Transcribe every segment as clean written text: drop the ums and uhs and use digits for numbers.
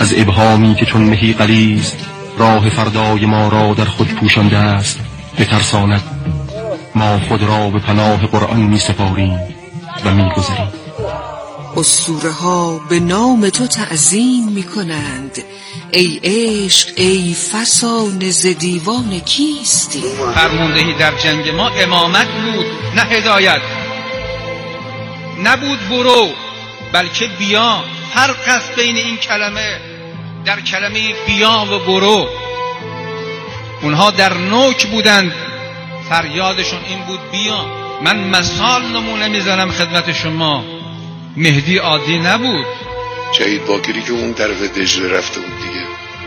از ابهامی که چون مهی غلیظ راه فردای ما را در خود پوشانده است بترساند. ما خود را به پناه قرآن می سپاریم و می گذریم. اسطوره ها به نام تو تعظیم می کنند. ای عشق ای فسانه ز دیوان کیستی؟ فرماندهی در جنگ ما امامت بود نه هدایت. نبود برو بلکه بیا. فرق است بین این کلمه، در کلمه بیا و برو. اونها در نوک بودند، فریادشون این بود بیا. من مثال نمونه میزنم خدمت شما، مهدی عادی نبود. شهید باقری که اون طرف دجله رفته بود دیگه،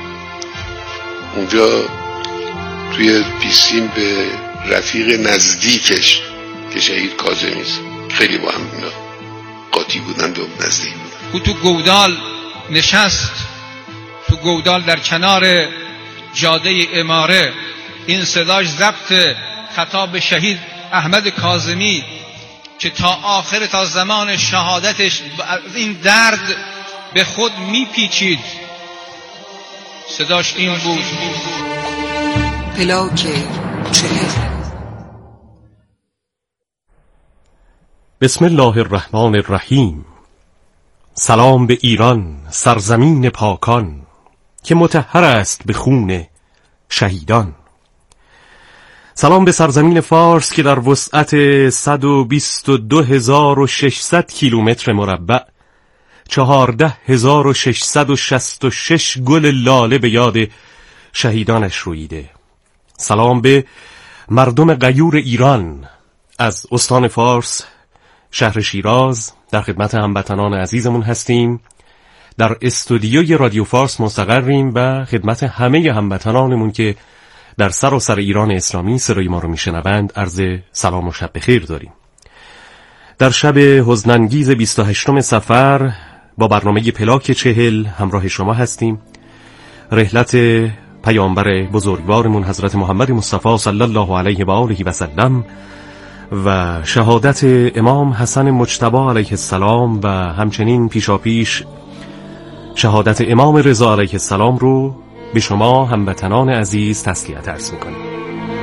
اونجا توی پیسیم به رفیق نزدیکش که شهید کاظمی است، خیلی با هم قاطی بودند و نزدیک بودند. او تو گودال نشست، تو گودال در کنار جاده اماره. این صداش ضبط خطاب شهید احمد کاظمی که تا آخر، تا زمان شهادتش این درد به خود میپیچید. صداش این بود: پلاک 40. بسم الله الرحمن الرحیم. سلام به ایران، سرزمین پاکان که مطهر است به خون شهیدان. سلام به سرزمین فارس که در وسعت 122,600 کیلومتر مربع 14,666 گل لاله به یاد شهیدانش رویده. سلام به مردم غیور ایران از استان فارس، شهر شیراز. در خدمت هموطنان عزیزمون هستیم. در استودیوی رادیو فارس مستقریم و خدمت همه هموطنانمون که در سراسر ایران اسلامی صدای ما رو میشنوند عرض سلام و شب بخیر داریم. در شب حزن‌انگیز 28 صفر با برنامه پلاک 40 همراه شما هستیم. رحلت پیامبر بزرگوارمون حضرت محمد مصطفی صلی الله علیه و آله و سلم و شهادت امام حسن مجتبی علیه السلام و همچنین پیشاپیش شهادت امام رضا علیه السلام رو به شما هموطنان عزیز تسلیت عرض می‌کنیم.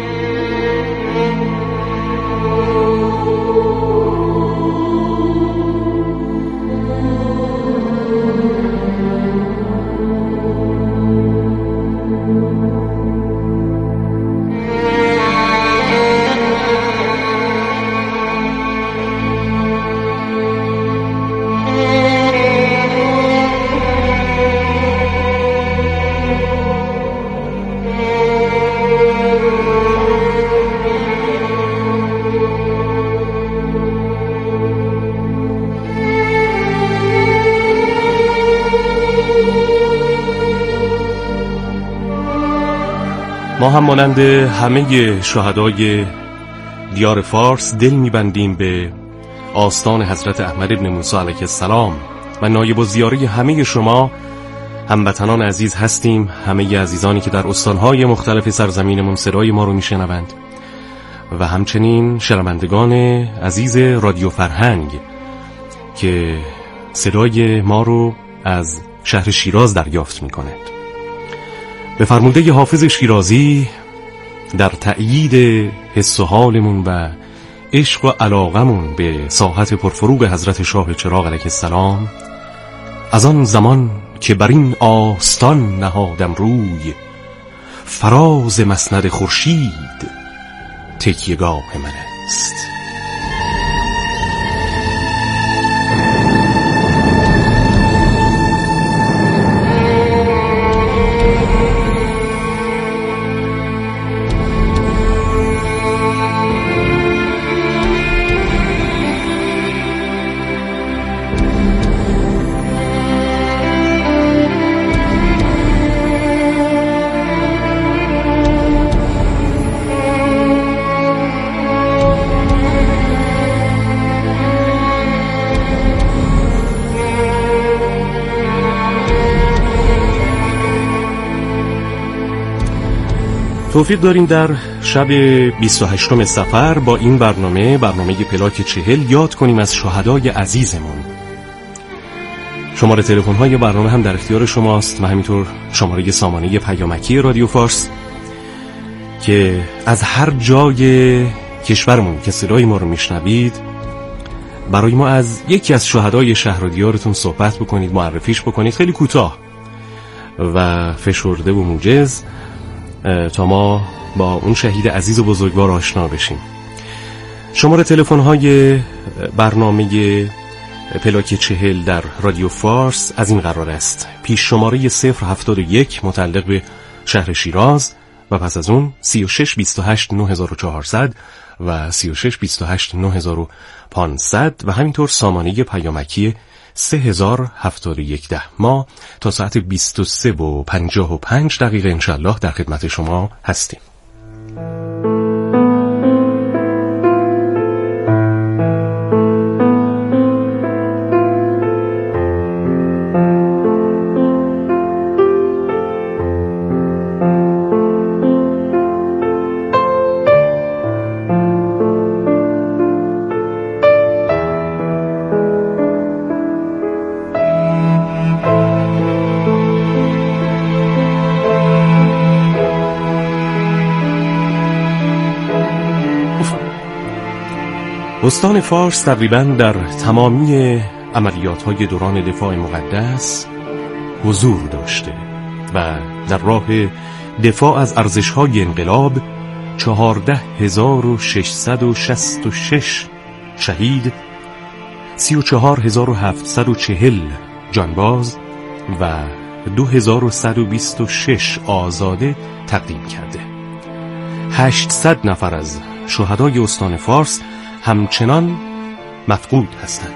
ما هم مانند همه شهدای دیار فارس دل می‌بندیم به آستان حضرت احمد ابن موسی علیه السلام و نایب الزیاره همه شما هموطنان عزیز هستیم. همه عزیزانی که در استانهای مختلف سرزمینمون صدای ما رو میشنوند و همچنین شنوندگان عزیز رادیو فرهنگ که صدای ما رو از شهر شیراز دریافت می‌کنند. به فرموده حافظ شیرازی در تأیید حس و حالمون و عشق و علاقمون به ساحت پرفروغ حضرت شاه چراغ علیه السلام، از آن زمان که بر این آستان نهادم روی، فراز مسند خورشید تکیه‌گاه من است. توفیق داریم در شب 28 صفر با این برنامه پلاک 40 یاد کنیم از شهدای عزیزمون، شماره تلفن های برنامه هم در اختیار شماست و همینطور شماره سامانه پیامکی رادیو فارس که از هر جای کشورمون که صدای ما رو میشنوید برای ما از یکی از شهدای شهر و دیارتون صحبت بکنید، معرفیش بکنید، خیلی کوتاه و فشرده و موجز، تا ما با اون شهید عزیز و بزرگوار آشنا بشیم. شماره تلفن های برنامه پلاک 40 در رادیو فارس از این قرار است: پیش شماره 071 متعلق به شهر شیراز و پس از اون 36 28 9400 و 36 28 9500 و همینطور سامانه پیامکی 3071 10. ما تا ساعت 23:55 انشالله در خدمت شما هستیم. استان فارس تقریباً در تمامی عملیات‌های دوران دفاع مقدس حضور داشته و در راه دفاع از ارزش‌های انقلاب 14666 شهید، 34740 جانباز و 2126 آزاده تقدیم کرده. 800 نفر از شهدای استان فارس همچنان مفقود هستند.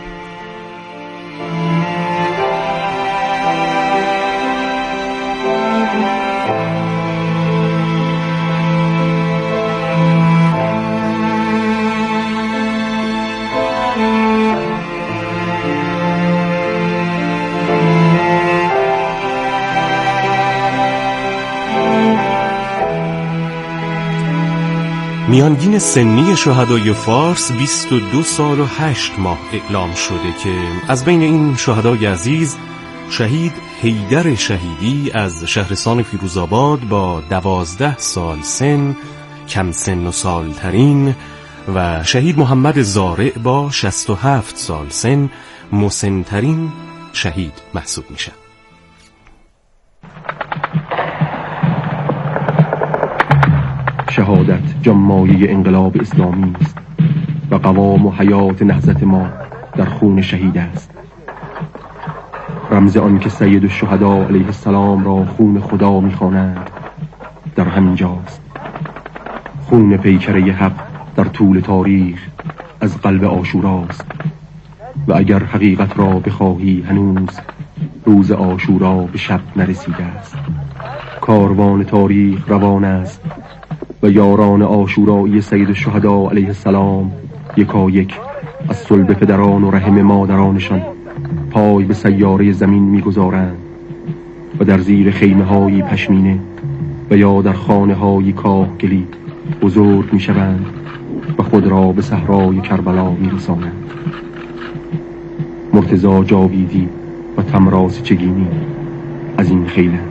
میانگین سنی شهدای فارس 22 سال و 8 ماه اعلام شده که از بین این شهدای عزیز شهید حیدر شهیدی از شهرستان فیروزآباد با 12 سال سن، کم سن و سالترین، و شهید محمد زارع با 67 سال سن، مسنترین شهید محسوب میشن. شهادت جمایه انقلاب اسلامی است و قوام و حیات نهضت ما در خون شهید است. رمز آن که سید الشهدا علیه السلام را خون خدا می‌خوانند در همین جاست. خون پیکره حق در طول تاریخ از قلب عاشوراست و اگر حقیقت را بخواهی هنوز روز عاشورا به شب نرسیده است. کاروان تاریخ روان است و یاران عاشورایی سید الشهدا علیه السلام یکایک از صلب پدران و رحم مادرانشان پای به سیاره زمین می‌گذارند و در زیر خیمه‌های پشمینه و یا در خانه‌های کاهگلی بزرگ می‌شوند و خود را به صحرای کربلا می‌رسانند. مرتضی جاویدی و تمراس چگینی از این خیلند.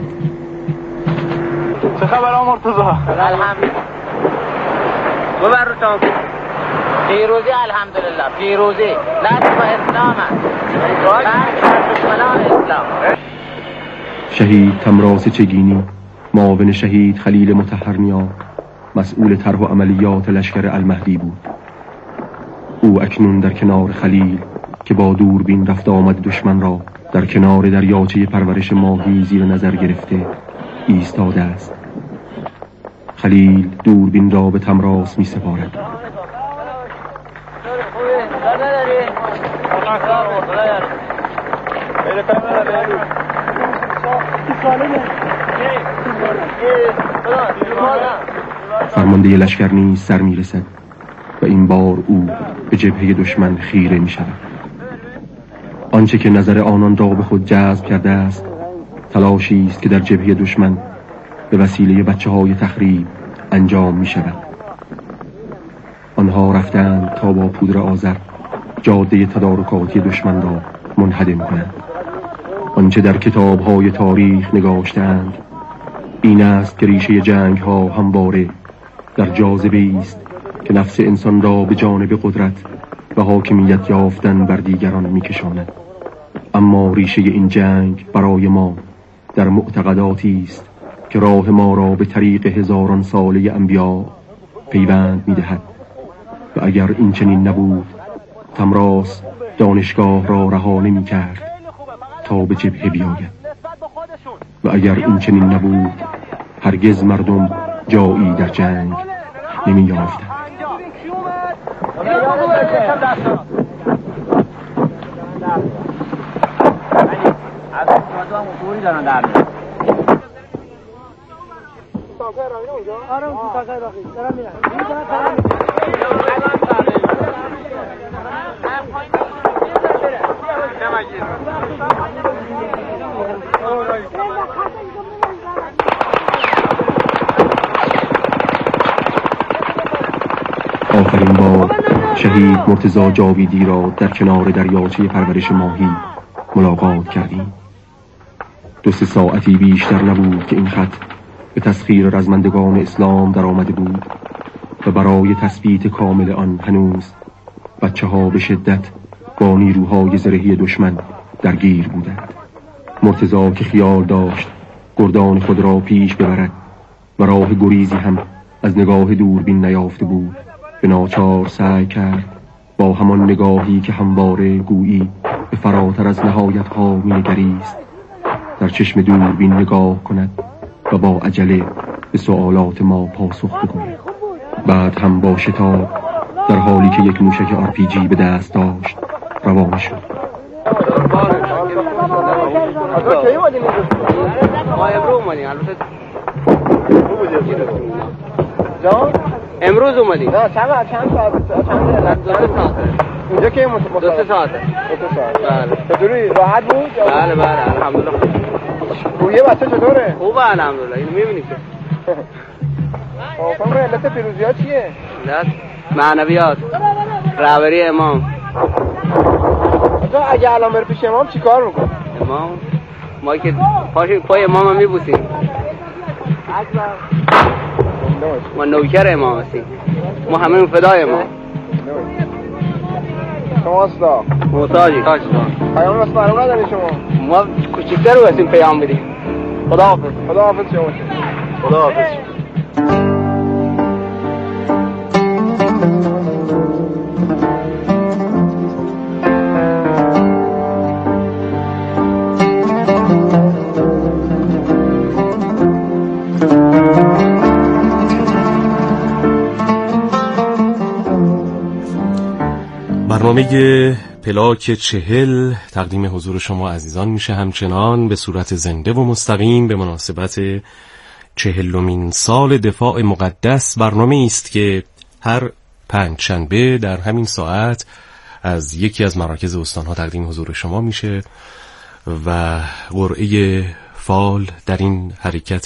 چه خبر ها مرتضی؟ الحمدلله. ببر رو تان پیروزی، الحمدلله پیروزی نصر و اسلام است. دشمنان اسلام. شهید تمراس چگینی، معاون شهید خلیل مطهرنیا، مسئول طرح و عملیات لشکر المهدی بود. او اکنون در کنار خلیل که با دوربین رفت آمد دشمن را در کنار دریاچه پرورش ماهی زیر نظر گرفته ایستاده است. خلیل دوربین را به تمراس می سپارد. فرمانده لشکر نیز سر می رسد و این بار او به جبهه دشمن خیره می شود. آنچه که نظر آنان را به خود جذب کرده است تلاشی است که در جبهه دشمن به وسیله بچه‌های تخریب انجام می شود. آنها رفتند تا با پودر آذر جاده تدارکاتی دشمن را منهدم کنند. آنچه در کتاب‌های تاریخ نگاشتند این است که ریشه جنگ‌ها همواره در جاذبه است که نفس انسان را به جانب قدرت و حاکمیت یافتن بر دیگران می‌کشاند. اما ریشه این جنگ برای ما در معتقداتی است که راه ما را به طریق هزاران ساله انبیا پیوند می‌دهد و اگر این چنین نبود تمراس دانشگاه را رها نمی‌کرد تا به جبهه بیاید و اگر این چنین نبود هرگز مردم جایی در جنگ نمی‌یافتند. آخرین بار شهید مرتضی جاویدی را در کنار دریاچه پرورش ماهی ملاقات کردیم. 2-3 ساعتی بیشتر نبود که این خط به تسخیر رزمندگان اسلام در آمده بود و برای تثبیت کامل آن هنوز بچه‌ها به شدت با نیروهای زرهی دشمن درگیر بودند. مرتضی که خیال داشت گردان خود را پیش ببرد و راه گریزی هم از نگاه دوربین نیافته بود، به ناچار سعی کرد با همان نگاهی که همواره گویی به فراتر از نهایت‌ها می‌نگریست در چشم دوربین نگاه کند و با عجله به سوالات ما پاسخ بگوید. بعد هم با شتاب در حالی که یک موشک RPG به دست داشت روانه شد. امروز اومدیم. نه چند ساعت اینجا که 2 ساعت. بله. چطوری راحت بود؟ بله الحمدلله. رویه بچه چطوره؟ خوبه الحمدلله. اینو میبینی که آقا علت پیروزی‌ها چیه؟ علت معنویات، رهبری امام. اگه الان بر پیش امام چیکار می‌کنه؟ امام ما که پای امام میبوسیم. ما نوکر امام هستیم. ما همه فدای امام. شما استا محتاجی. پیام واسه برام نداری شما؟ ما کوچیک‌تر رو هستیم پیام بدیم. خداحافظ شما. خداحافظ. برنامه پلاک 40 تقدیم حضور شما عزیزان میشه همچنان به صورت زنده و مستقیم به مناسبت 40مین سال دفاع مقدس. برنامه است که هر پنجشنبه در همین ساعت از یکی از مراکز استانها تقدیم حضور شما میشه و قرعه فال در این حرکت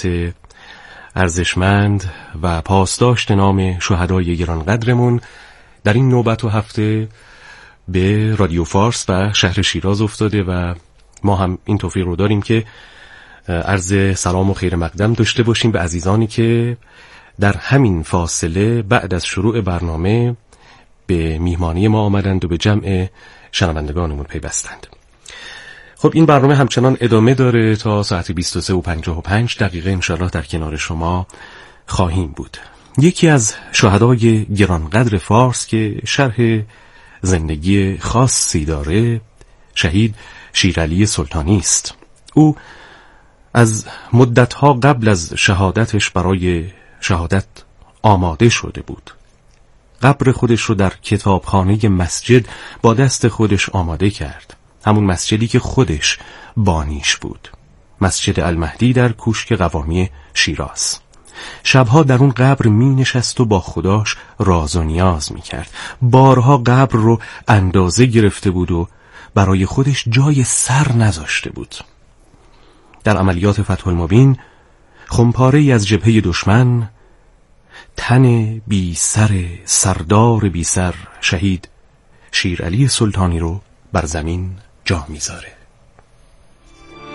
ارزشمند و پاسداشت نام شهدای گرانقدرمون در این نوبت و هفته به رادیو فارس و شهر شیراز افتاده و ما هم این توفیق رو داریم که عرض سلام و خیر مقدم داشته باشیم به عزیزانی که در همین فاصله بعد از شروع برنامه به میهمانی ما آمدند و به جمع شنوندگانمون پیوستند. خب این برنامه همچنان ادامه داره تا ساعت 23:55 انشالله در کنار شما خواهیم بود. یکی از شهدای گرانقدر فارس که شرح زندگی خاصی داره شهید شیرعلی سلطانی است. او از مدتها قبل از شهادتش برای شهادت آماده شده بود. قبر خودش رو در کتابخانه مسجد با دست خودش آماده کرد، همون مسجدی که خودش بانیش بود، مسجد المهدی در کوشک قوامی شیراز. شبها در اون قبر می نشست و با خداش راز و نیاز می کرد. بارها قبر رو اندازه گرفته بود و برای خودش جای سر نذاشته بود. در عملیات فتح المبین خمپاره‌ای از جبهه دشمن تن بی سر سردار بی سر شهید شیرعلی سلطانی رو بر زمین جا میذاره.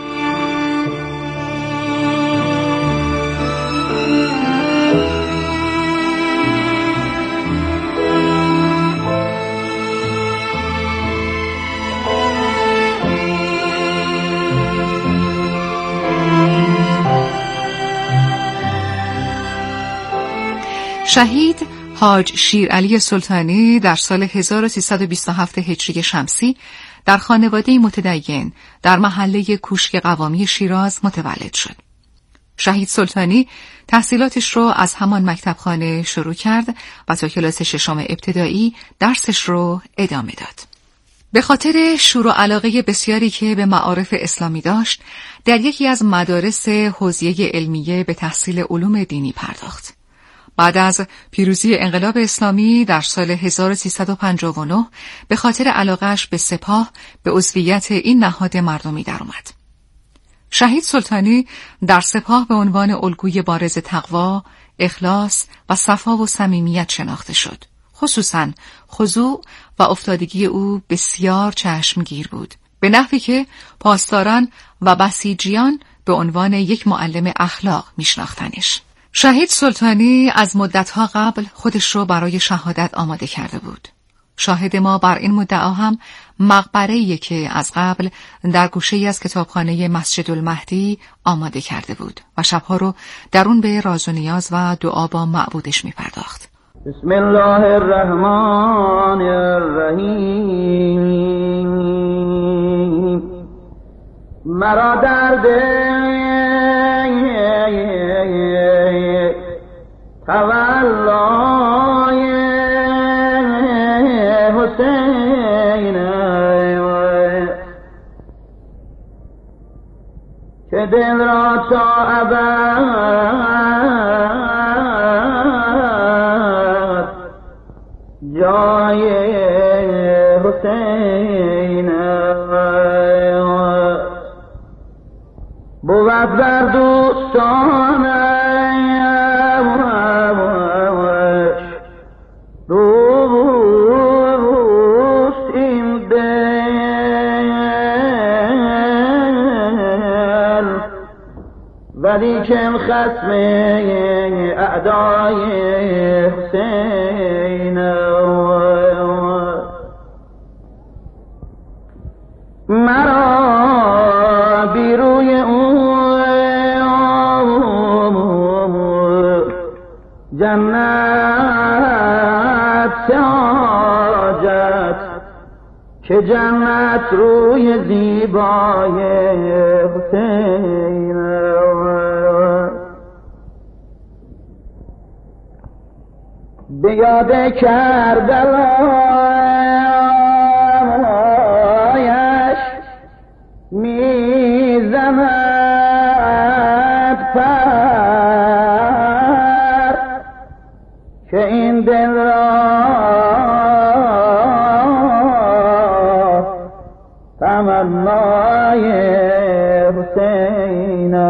شهید حاج شیرعلی سلطانی در سال 1327 هجری شمسی در خانواده متدین در محله کوشک قوامی شیراز متولد شد. شهید سلطانی تحصیلاتش رو از همان مکتبخانه شروع کرد و تا کلاس ششم ابتدایی درسش رو ادامه داد. به خاطر شور و علاقه بسیاری که به معارف اسلامی داشت، در یکی از مدارس حوزه علمیه به تحصیل علوم دینی پرداخت. بعد از پیروزی انقلاب اسلامی در سال 1359 به خاطر علاقه‌اش به سپاه به عضویت این نهاد مردمی درآمد. شهید سلطانی در سپاه به عنوان الگوی بارز تقوا، اخلاص و صفا و صمیمیت شناخته شد. خصوصاً خضوع و افتادگی او بسیار چشمگیر بود، به نحوی که پاسداران و بسیجیان به عنوان یک معلم اخلاق میشناختنش. شهید سلطانی از مدتها قبل خودش رو برای شهادت آماده کرده بود. شاهد ما بر این مدعا هم مقبره‌ای که از قبل در گوشه‌ای از کتابخانه مسجد المهدی آماده کرده بود و شبها رو در اون به راز و نیاز و دعا با معبودش می‌پرداخت. بسم الله الرحمن الرحیم. مرا درد تولای حسین که دل را تا ابد جای حسین بود بر دوستان روست این دل ولیکن خصم اعدای حسین مرا بیروی او جنت حاجت که جنت روی زیبای حسین به یاد کربلایش میزند پر که این دل را تمنای حسین.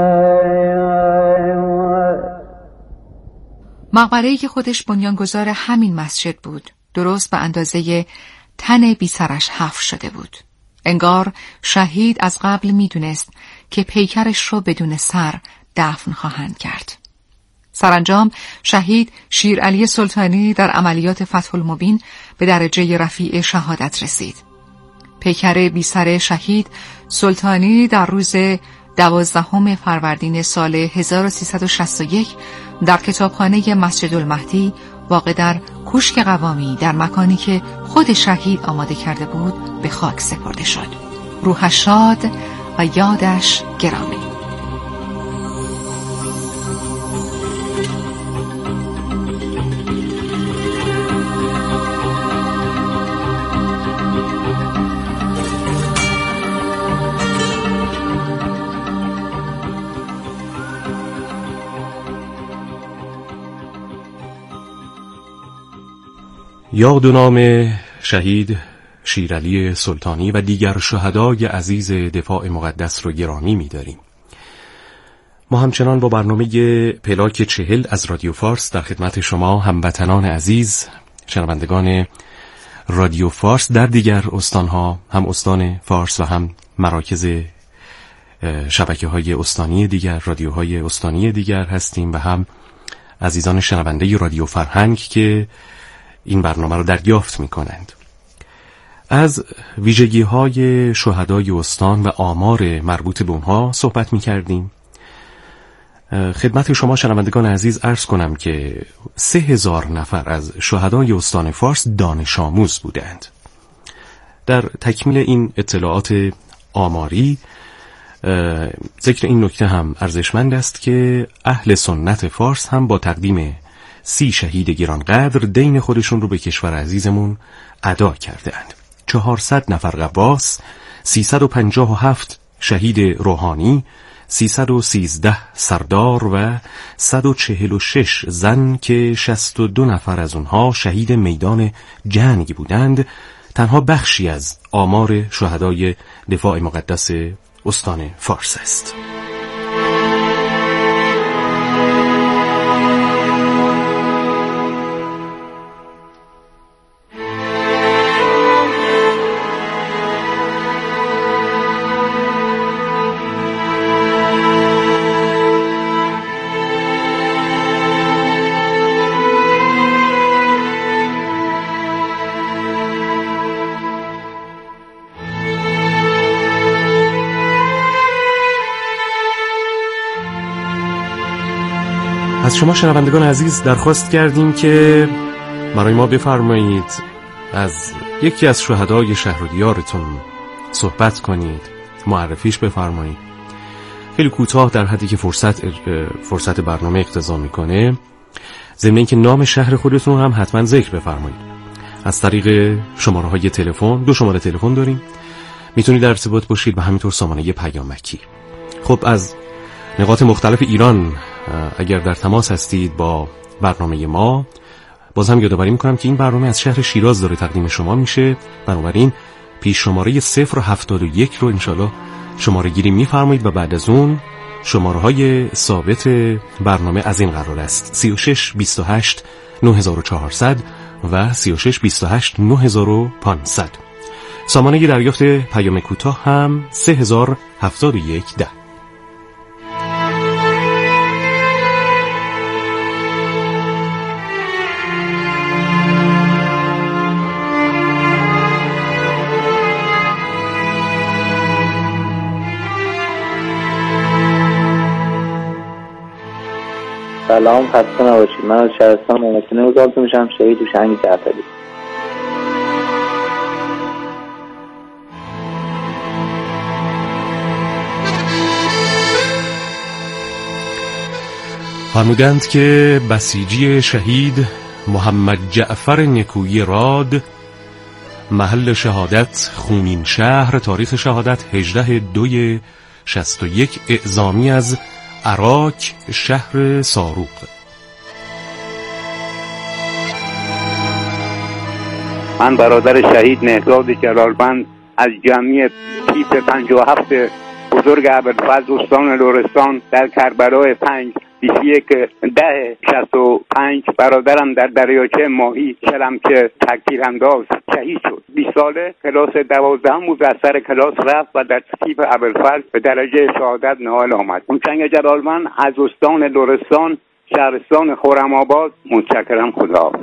مقبره‌ای که خودش بنیانگذار همین مسجد بود، درست به اندازه تن بی سرش حفر شده بود. انگار شهید از قبل میدونست که پیکرش رو بدون سر دفن خواهند کرد. سرانجام شهید شیرعلی سلطانی در عملیات فتح المبین به درجه رفیع شهادت رسید. پیکر بی سر شهید سلطانی در روز 12 فروردین سال 1361 در کتابخانه مسجد المهدی واقع در کوشک قوامی در مکانی که خود شهید آماده کرده بود به خاک سپرده شد. روحش شاد و یادش گرامی. یاد و نام شهید شیرعلی سلطانی و دیگر شهدای عزیز دفاع مقدس رو گرامی می‌داریم. ما همچنان با برنامه پلاک 40 از رادیو فارس در خدمت شما هموطنان عزیز، شنوندگان رادیو فارس در دیگر استانها، هم استان فارس و هم مراکز شبکه‌های استانی دیگر، رادیوهای استانی دیگر هستیم و هم عزیزان شنونده رادیو فرهنگ که این برنامه رو دریافت می‌کنند. از ویژگی‌های شهدای استان و آمار مربوط به اونها صحبت می‌کردیم. خدمت شما شنوندگان عزیز عرض کنم که 3000 نفر از شهدای استان فارس دانش آموز بودند. در تکمیل این اطلاعات آماری ذکر این نکته هم ارزشمند است که اهل سنت فارس هم با تقدیم 30 شهید گرانقدر دین خودشون رو به کشور عزیزمون ادا کردند. 400 نفر غواص، 357 شهید روحانی، 313 سردار و 146 زن که 62 نفر از اونها شهید میدان جنگ بودند تنها بخشی از آمار شهدای دفاع مقدس استان فارس است. از شما شنوندگان عزیز درخواست کردیم که برای ما بفرمایید از یکی از شهدای شهر و دیارتون صحبت کنید، معرفیش بفرمایید. خیلی کوتاه در حدی که فرصت برنامه اقتضا میکنه، ضمن اینکه نام شهر خودتون هم حتما ذکر بفرمایید. از طریق شماره‌های تلفن، 2 شماره تلفن داریم، میتونید در ارتباط باشید و همینطور سامانه پیامکی. خب از نقاط مختلف ایران اگر در تماس هستید با برنامه ما، باز هم یادآوری میکنم که این برنامه از شهر شیراز داره تقدیم شما میشه. بنابراین پیش شماره 071 رو انشالله شماره گیری میفرمایید و بعد از اون شماره های ثابت برنامه از این قرار است: 36 28 9400 و 36 28 9500. سامانه دریافت پیام کوتاه هم 3071 10. سلام، خسته نباشید. من از شهرستان مهمتونه وزارتون میشم، شهید هوشنگ جعفری. فرمودند که بسیجی شهید محمد جعفر نکویی راد، محل شهادت خونین شهر، تاریخ شهادت 18/2/61، اعزامی از عراق، شهر ساروق. من برادر شهید مهرداد جلالبند از جمعی تیپ 57 بزرگ ابوالفضل استان لرستان در کربلای 5/21/10/65 برادرم در دریاچه ماهی شلمچه تکتیرانداز شهید شد. 20 ساله کلاس 12 بود، از سر کلاس رفت و در تیپ ابوالفضل به درجه شهادت نائل آمد. هوشنگ جلالبند از استان لرستان، شهرستان خرم‌آباد. متشکرم، خداحافظ.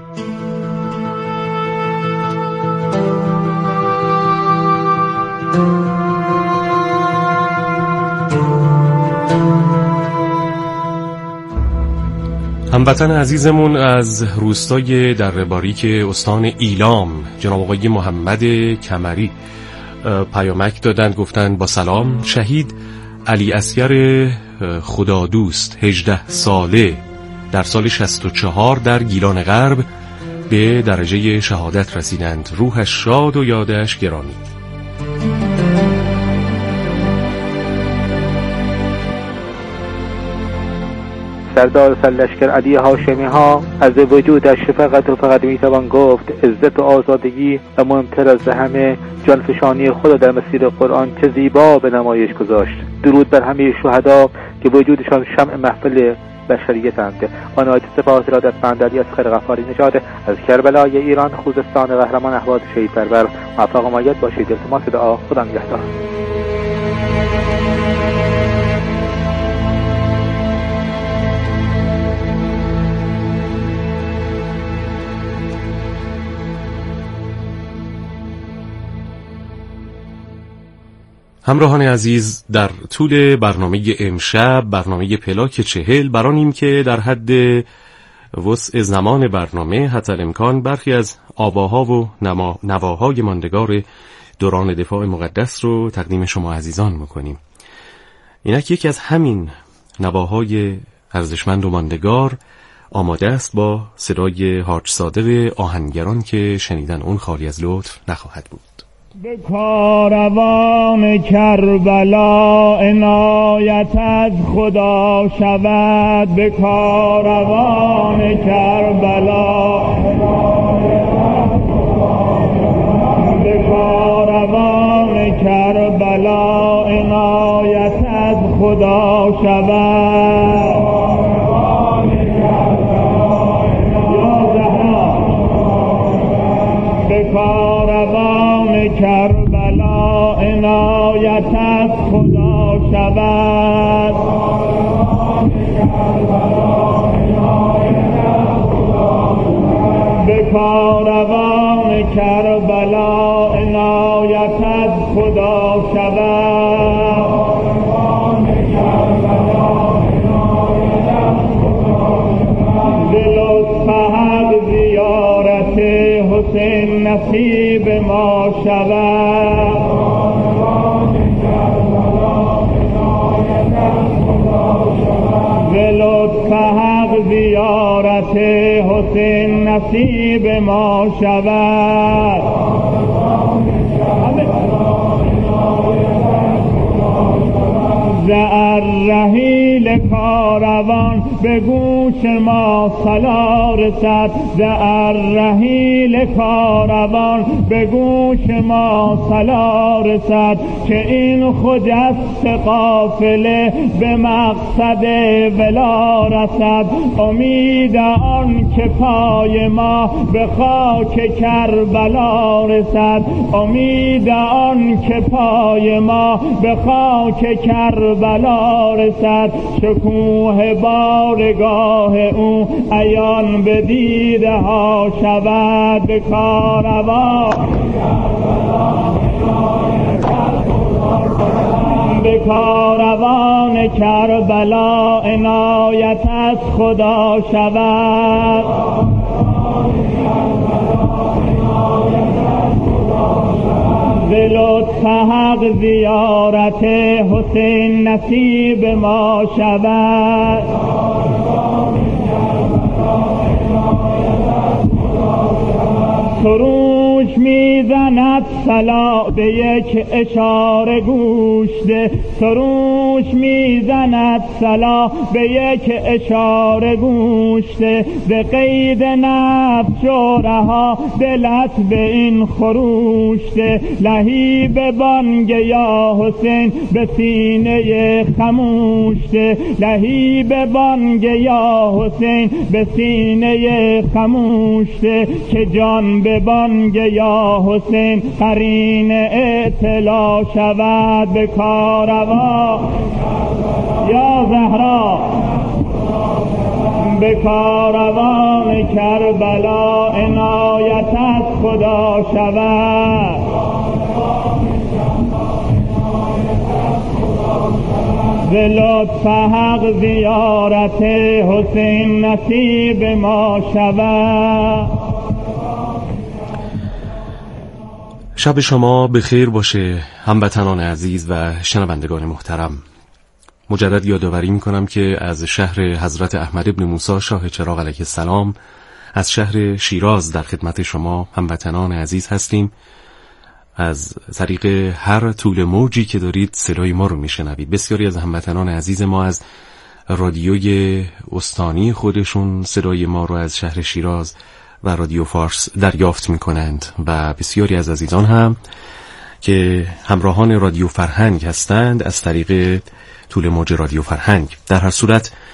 هموطن عزیزمون از روستای دره باریک استان ایلام، جناب آقای محمد کمری، پیامک دادن، گفتن با سلام، شهید علی اصغر خدادوست 18 ساله در سال 64 در گیلان غرب به درجه شهادت رسیدند. روحش شاد و یادش گرامی. سردار سرلشکر علی هاشمی ها از وجودش فقط میتوان گفت عزت و آزادگی و مهمتر از همه جانفشانی خود در مسیر قرآن چه زیبا به نمایش گذاشت. درود بر همه شهدا که وجودشان شمع محفل بشریتند. آنها سپاس ارادتمند علی اصغر غفاری نژاد از کربلای ایران، خوزستان قهرمان اهواز شهید پرور. موفق و مؤید باشید. التماس دعا. خدا نگهدار. همراهان عزیز، در طول برنامه امشب، برنامه پلاک 40، برانیم که در حد وسع زمان برنامه حتی الامکان برخی از آواها و نواهای ماندگار دوران دفاع مقدس رو تقدیم شما عزیزان میکنیم. اینک یکی از همین نواهای ارزشمند و ماندگار آماده است با صدای حاج صادق آهنگران که شنیدن اون خالی از لطف نخواهد بود. به کاروان کربلا عنایت از خدا شود، به کاروان کربلا، به کاروان کربلا عنایت از خدا شود. به کاروان کربلا عنایت از خدا شود. به کاروان کربلا عنایت از خدا شود. به لطف حق زیارت حسین نصیب ما شود. به لطف حق زیارت حسین نصیب ما شود. زعر رحیل کاروان به گوش ما صلا رسد. زعر رحیل کاروان به گوش ما صلا رسد، که این خجست قافله به مقصد ولا رسد. امید آن که پای ما به خاک کربلا رسد، امید آن که پای ما به خاک کربلا رسد. شکوه بارگاه او عیان به دیده ها شود. به کاروان، به کاروان کربلا عنایت از خدا شود. به لطف حق زیارت حسین نصیب ما شود. سروش میزند صلا به یک اشاره گوش ده. سروش میزند صلا به یک اشاره گوش ده. به قید نفس شورها دلت به این خروش ده. لهیب بانگ یا حسین به سینه خموش ده. لهیب بانگ یا حسین به سینه خموش ده. که جان به بانگ یا حسین قرین اطلاع شود. به کاروان یا زهرا، به کاروان کربلا عنایت از خدا شود. به لطف حق زیارت حسین نصیب ما شود. شب شما بخیر باشه هموطنان عزیز و شنوندگان محترم. مجدد یادآوری می‌کنم که از شهر حضرت احمد ابن موسی شاه چراغ علیه السلام، از شهر شیراز در خدمت شما هموطنان عزیز هستیم. از طریق هر طول موجی که دارید صدای ما رو میشنوید. بسیاری از هموطنان عزیز ما از رادیوی استانی خودشون صدای ما رو از شهر شیراز و رادیو فارس دریافت میکنند و بسیاری از عزیزان هم که همراهان رادیو فرهنگ هستند از طریق طول موج رادیو فرهنگ. در هر صورت